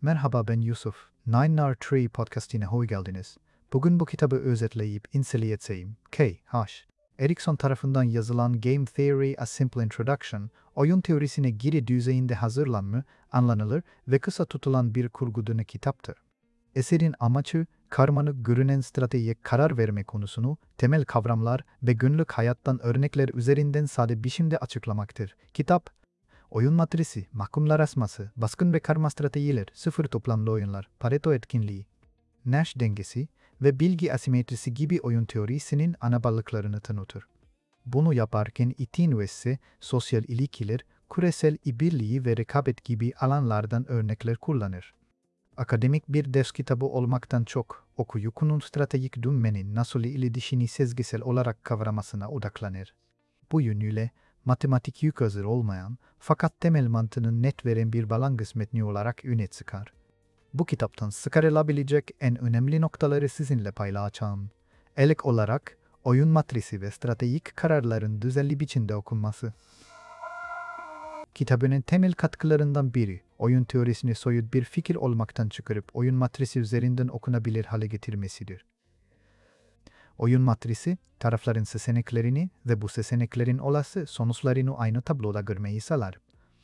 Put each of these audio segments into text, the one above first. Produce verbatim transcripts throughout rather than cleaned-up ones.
Merhaba, ben Yusuf. nine R three podcastine hoş geldiniz. Bugün bu kitabı özetleyip inceleyeceğim. K H Erikson tarafından yazılan Game Theory: A Simple Introduction, oyun teorisine giri düzeyinde hazırlanmış, anlanılır ve kısa tutulan bir kurgudunu kitaptır. Eserin amacı, karmaşık görünen stratejiye karar verme konusunu, temel kavramlar ve günlük hayattan örnekler üzerinden sade biçimde açıklamaktır. Kitap, oyun matrisi, mahkumlar asması, baskın ve karma stratejiler, sıfır toplamlı oyunlar, Pareto etkinliği, Nash dengesi ve bilgi asimetrisi gibi oyun teorisinin ana balıklarını tanıtır. Bunu yaparken itin ve sosyal ilişkiler, küresel işbirliği ve rekabet gibi alanlardan örnekler kullanır. Akademik bir ders kitabı olmaktan çok, okuyucunun stratejik düşünmenin nasıl iletişimini sezgisel olarak kavramasına odaklanır. Bu yönüyle, matematik yük hazır olmayan, fakat temel mantığını net veren bir balangıç metni olarak öne çıkar. Bu kitaptan çıkarılabilecek en önemli noktaları sizinle paylaşacağım. İlk olarak, oyun matrisi ve stratejik kararların düzenli biçimde okunması. Kitabının temel katkılarından biri, oyun teorisini soyut bir fikir olmaktan çıkarıp oyun matrisi üzerinden okunabilir hale getirmesidir. Oyun matrisi, tarafların seçeneklerini ve bu seçeneklerin olası sonuçlarını aynı tabloda görmeyi sağlar.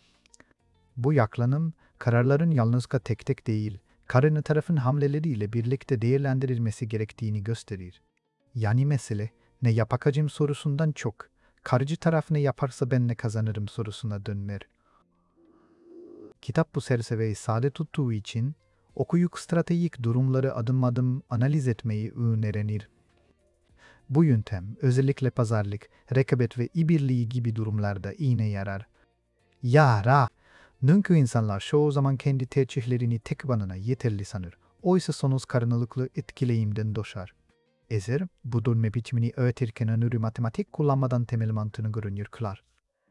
Bu yaklanım, kararların yalnızca tek tek değil, karşı tarafın hamleleriyle birlikte değerlendirilmesi gerektiğini gösterir. Yani mesele, ne yapacağım sorusundan çok, karşı taraf ne yaparsa ben ne kazanırım sorusuna dönmer. Kitap bu çerçeveyi sade tuttuğu için, okuyucu stratejik durumları adım adım analiz etmeyi öğrenir. Bu yöntem, özellikle pazarlık, rekabet ve işbirliği gibi durumlarda iğne yarar. Yara! Çünkü insanlar çoğu zaman kendi tercihlerini tek başına yeterli sanır. Oysa sonuç karşılıklı etkileyimden doğar. Ezer, bu dönme biçimini öğretirken önürü matematik kullanmadan temel mantığını görünür kılar.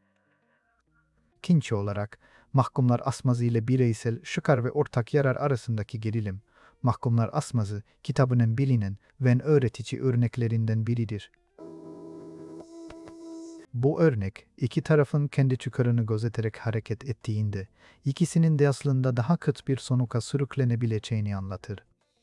İkinci olarak, mahkumlar asmazı ile bireysel, çıkar ve ortak yarar arasındaki gerilim. Mahkumlar asmazı, kitabının bilinen ve öğretici örneklerinden biridir. Bu örnek, iki tarafın kendi çıkarını gözeterek hareket ettiğinde, ikisinin de aslında daha kötü bir sonuca sürüklenebileceğini anlatır.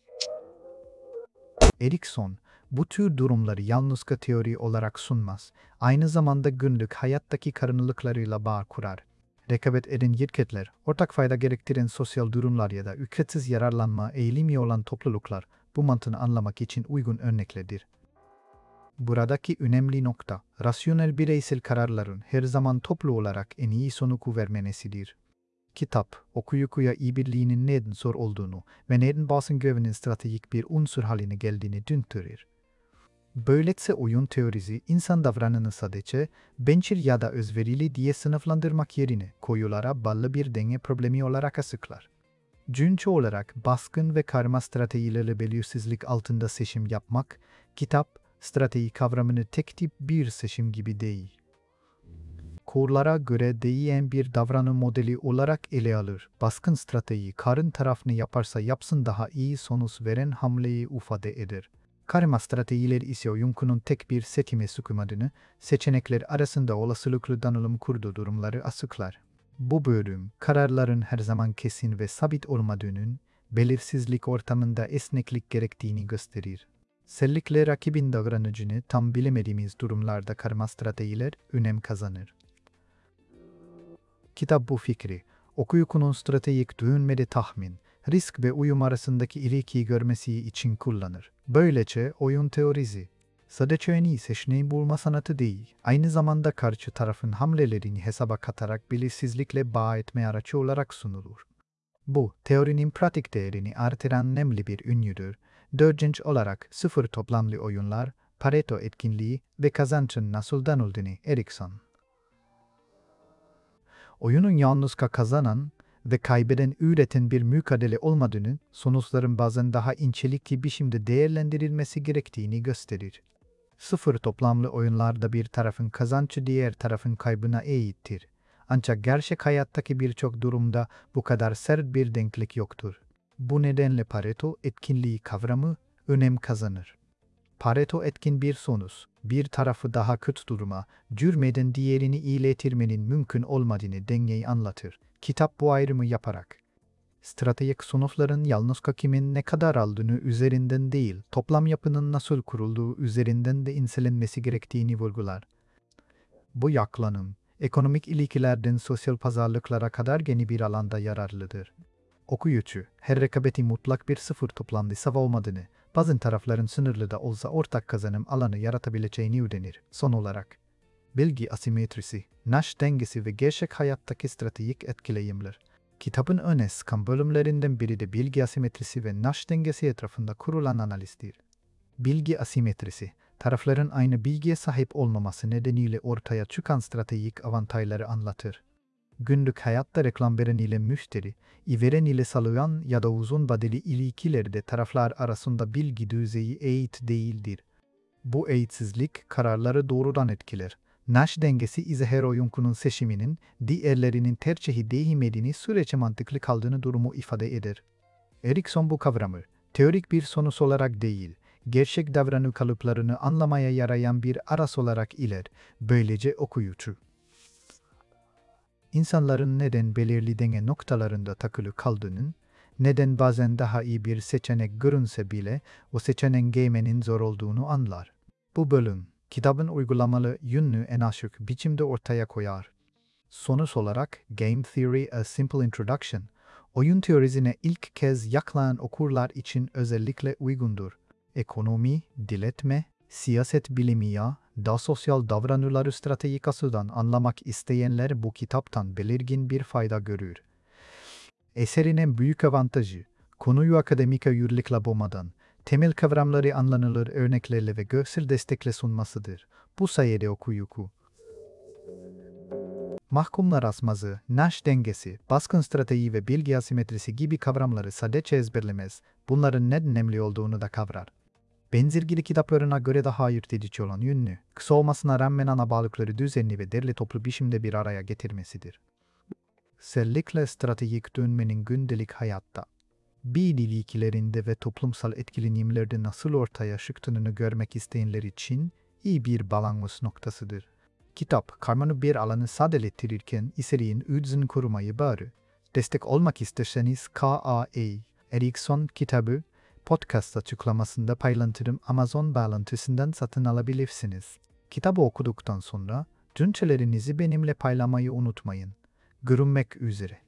Erikson, bu tür durumları yalnızca teori olarak sunmaz, aynı zamanda günlük hayattaki karınlıklarıyla bağ kurar. Rekabet eden şirketler, ortak fayda gerektiren sosyal durumlar ya da ücretsiz yararlanma eğilimi olan topluluklar, bu mantığını anlamak için uygun örneklerdir. Buradaki önemli nokta, rasyonel bireysel kararların her zaman toplu olarak en iyi sonuç vermesidir. Kitap, okuyucuya işbirliğinin neden zor olduğunu ve neden bazen güvenin stratejik bir unsur haline geldiğini döndürür. Böylece oyun teorisi, insan davranışını sadece bencil ya da özverili diye sınıflandırmak yerine koyulara bağlı bir denge problemi olarak açıklar. Çünkü olarak baskın ve karma stratejilerle belirsizlik altında seçim yapmak, kitap, strateji kavramını tek tip bir seçim gibi değil. Kurlara göre değişen bir davranış modeli olarak ele alır. Baskın strateji, karın tarafını yaparsa yapsın daha iyi sonuç veren hamleyi ifade eder. Karma stratejiler ise oyuncunun tek bir seçime sıkılmadığını, seçenekler arasında olasılıklı dağılım kurduğu durumları açıklar. Bu bölüm, kararların her zaman kesin ve sabit olmadığının, belirsizlik ortamında esneklik gerektiğini gösterir. Özellikle rakibin davranışını tam bilemediğimiz durumlarda karma stratejiler önem kazanır. Kitap bu fikri, okuyucunun stratejik düşünmede tahmin, risk ve uyum arasındaki ilişkiyi görmesi için kullanır. Böylece oyun teorisi, sadece en iyi seçeneği bulma sanatı değil, aynı zamanda karşı tarafın hamlelerini hesaba katarak belirsizlikle bağ etme aracı olarak sunulur. Bu, teorinin pratik değerini artıran önemli bir ünlüdür. Dördüncü olarak sıfır toplamlı oyunlar, Pareto etkinliği ve kazançın nasıl danıldığını Erikson. Oyunun yalnızca kazanan ve kaybeden üreten bir mücadele olmadığını, sonuçların bazen daha incelikli biçimde değerlendirilmesi gerektiğini gösterir. Sıfır toplamlı oyunlarda bir tarafın kazancı diğer tarafın kaybına eğittir. Ancak gerçek hayattaki birçok durumda bu kadar sert bir denklik yoktur. Bu nedenle Pareto etkinliği kavramı önem kazanır. Pareto etkin bir sonuç, bir tarafı daha kötü duruma, düşürmeden diğerini iyileştirmenin mümkün olmadığını dengeyi anlatır. Kitap bu ayrımı yaparak, Stratejik sınıfların yalnızca kimin ne kadar aldığını üzerinden değil, toplam yapının nasıl kurulduğu üzerinden de incelenmesi gerektiğini vurgular. Bu yaklanım, ekonomik ilişkilerden sosyal pazarlıklara kadar geniş bir alanda yararlıdır. Okuyucu, her rekabeti mutlak bir sıfır toplamlı savunmadığını, bazı tarafların sınırlı da olsa ortak kazanım alanı yaratabileceğini ödenir. Son olarak, bilgi asimetrisi, Nash dengesi ve gerçek hayattaki stratejik etkileyimler. Kitabın öne çıkan bölümlerinden biri de bilgi asimetrisi ve Nash dengesi etrafında kurulan analizdir. Bilgi asimetrisi, tarafların aynı bilgiye sahip olmaması nedeniyle ortaya çıkan stratejik avantajları anlatır. Günlük hayatta reklam veren ile müşteri, veren ile salıyan ya da uzun vadeli ilişkilerde taraflar arasında bilgi düzeyi eşit değildir. Bu eşitsizlik kararları doğrudan etkiler. Nash dengesi ise her oyuncunun seçiminin diğerlerinin tercihi değmediğini sürece mantıklı kaldığını durumu ifade eder. Erikson bu kavramı, teorik bir sonuç olarak değil, gerçek davranış kalıplarını anlamaya yarayan bir araç olarak iler, böylece okuyucu. İnsanların neden belirli denge noktalarında takılı kaldığının, neden bazen daha iyi bir seçenek görünse bile o seçeneğin giymenin zor olduğunu anlar. Bu bölüm, kitabın uygulamalı yönünü en açık biçimde ortaya koyar. Sonuç olarak Game Theory A Simple Introduction, oyun teorisine ilk kez yaklaşan okurlar için özellikle uygundur. Ekonomi, diletme, siyaset bilimi ya da sosyal davranışları stratejik açıdan anlamak isteyenler bu kitaptan belirgin bir fayda görür. Eserin en büyük avantajı, konuyu akademik yürürlükle boğmadan, temel kavramları anlanılır örneklerle ve görsel destekle sunmasıdır. Bu sayede okuyucu, mahkumlar asmazı, Nash dengesi, baskın strateji ve bilgi asimetrisi gibi kavramları sadece ezberlemez, bunların ne önemli olduğunu da kavrar. Benzergili kitaplarına göre daha ayırt edici olan yönünü, kısa olmasına rağmen ana bağlıkları düzenli ve derli toplu biçimde bir araya getirmesidir. Özellikle stratejik dönmenin gündelik hayatta, bir ilişkilerinde ve toplumsal etkilenimlerde nasıl ortaya çıktığını görmek isteyenler için iyi bir balans noktasıdır. Kitap, karmaşık bir alanı sadeleştirirken içeriğin özünü korumayı bağırır. Destek olmak isterseniz K A E Erikson kitabı, podcast açıklamasında paylaştığım Amazon bağlantısından satın alabilirsiniz. Kitabı okuduktan sonra düşüncelerinizi benimle paylaşmayı unutmayın. Görüşmek üzere.